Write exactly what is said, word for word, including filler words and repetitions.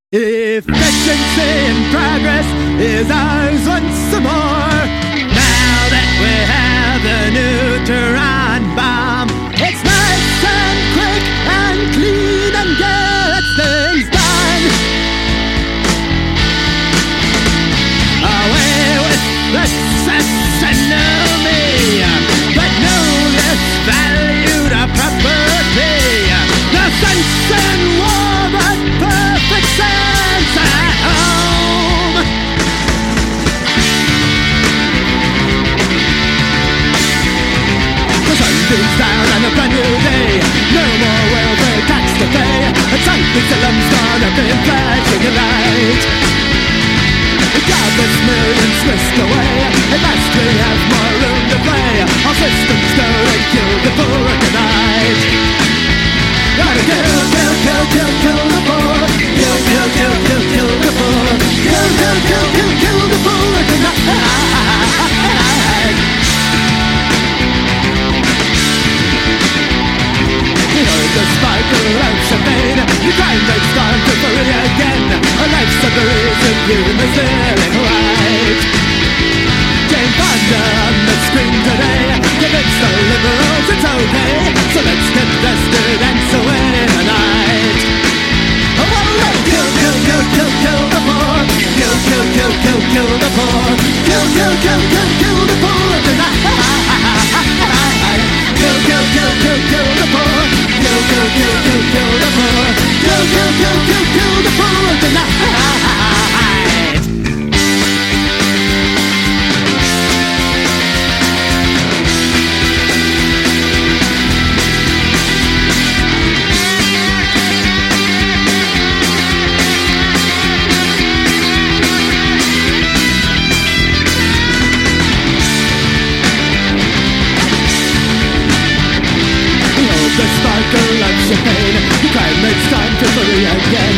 Efficiency and progress is ours once more. Now that we have the neutron bomb, it's nice and quick and clean and gets things done. Away with the enemy, but no less valued a property. The sense in war, but perfect sense at home. The sun beams down on a brand new day. No more welfare tax to pay. And Saint Salem's gonna be flashing a light. The godless millions whisked away. At last we have more room to play. Our systems go and kill the poor tonight. Gotta kill, kill, kill, kill, kill the poor. Kill, kill, kill, kill, kill the poor. Kill, kill, kill, kill, kill the poor tonight. You know the sparkle of champagne. The crime makes gone to free again. A life's a reason you may feeling right. Jane Fonda on the screen today. Convince the liberals it's okay. So let's get vested and so in the night. Oh, oh, oh, kill, kill, kill, kill, kill the poor. Kill, kill, kill, kill, kill the poor. Kill, kill, kill, kill, kill the poor tonight. Kill, kill, kill, kill, kill the poor. Kill, kill, kill, kill, kill the poor. Kill, kill, kill, kill, kill the poor tonight. The sparkle of champagne. The crime makes time to free again.